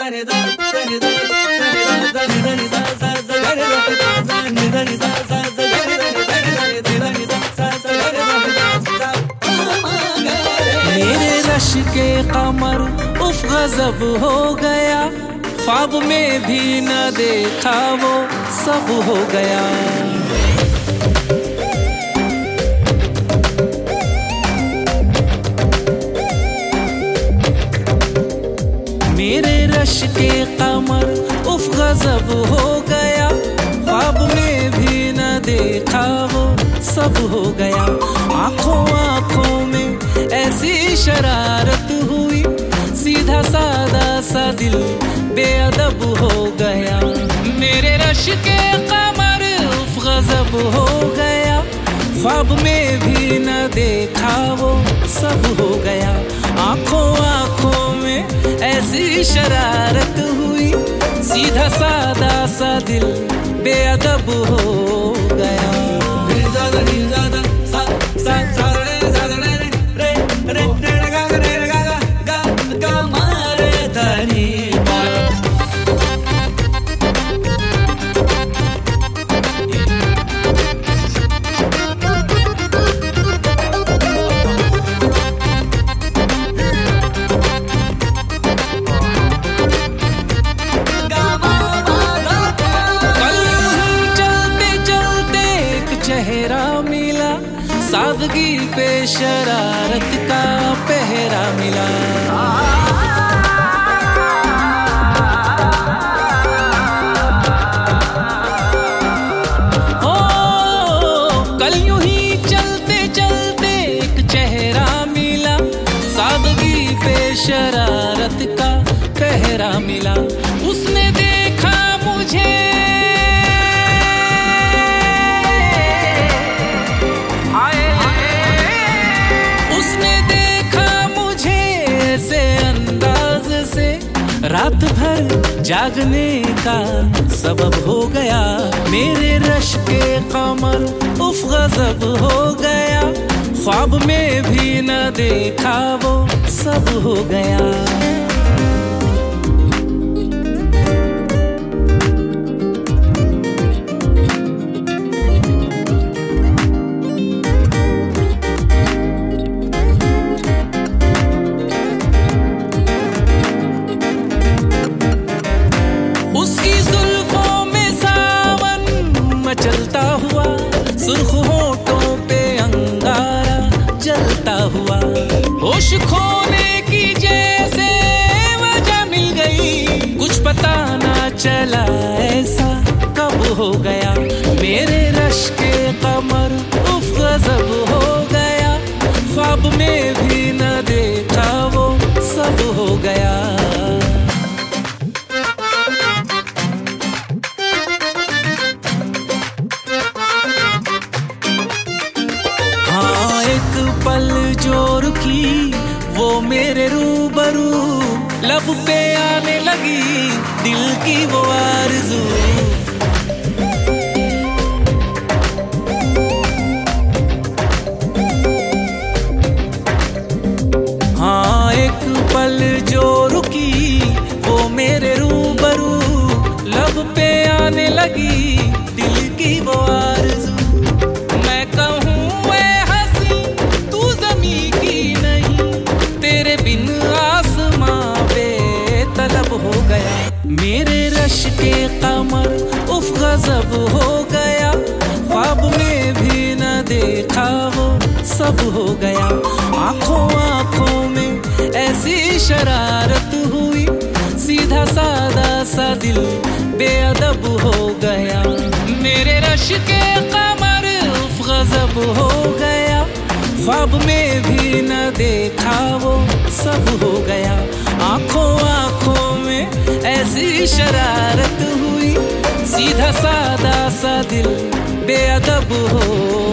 मेरे रश के कमर उफ गजब हो गया, ख्वाब में भी न देखा वो सब हो गया। मेरे रश के कमर उफ गजब हो गया, ख्वाब में भी न देखा वो सब हो गया। आंखों आंखों में ऐसी शरारत हुई, सीधा सादा सा दिल बेअदब हो गया। मेरे रश के कमर उफ गजब हो गया, ख्वाब में भी न देखा वो सब हो गया। आंखों आंखों में ऐसी शरारत हुई, सीधा सादा सा दिल बेअदब हो गया। चेहरा मिला, सादगी पे शरारत का पहरा मिला। ओ कल यूं ही चलते चलते एक चेहरा मिला, सादगी पे शरारत का पहरा मिला। उसने देखा मुझे, रात भर जागने का सबब हो गया। मेरे रश के कमर उफ गजब हो गया, ख्वाब में भी न देखा वो सब हो गया। चलता हुआ सुर्ख होठों पे अंगारा जलता हुआ, होश खोने की जैसे वजह मिल गई, कुछ पता ना चला ऐसा कब हो गया। मेरे रश के कमर उफ गजब हो गया, ख्वाब में भी न देखा वो सब हो गया। पल जो रुकी वो मेरे रूबरू, लब पे आने लगी दिल की वो आरज़ू। हाँ एक पल जो रुकी वो मेरे रूबरू, लब पे आने लगी दिल की वो आरज़ू। मैं कहूँ हो गया। मेरे रश के कमर उफ गजब हो गया, ख्वाब में भी न देखा वो सब हो गया। आंखों आंखों में ऐसी शरारत हुई, सीधा सादा सा दिल बेअदब हो गया। मेरे रश के कमर उफ गजब हो गया, ख्वाब में भी न देखा वो सब हो गया। आंखों आंखों में ऐसी शरारत हुई, सीधा सादा सा दिल बेअदब हो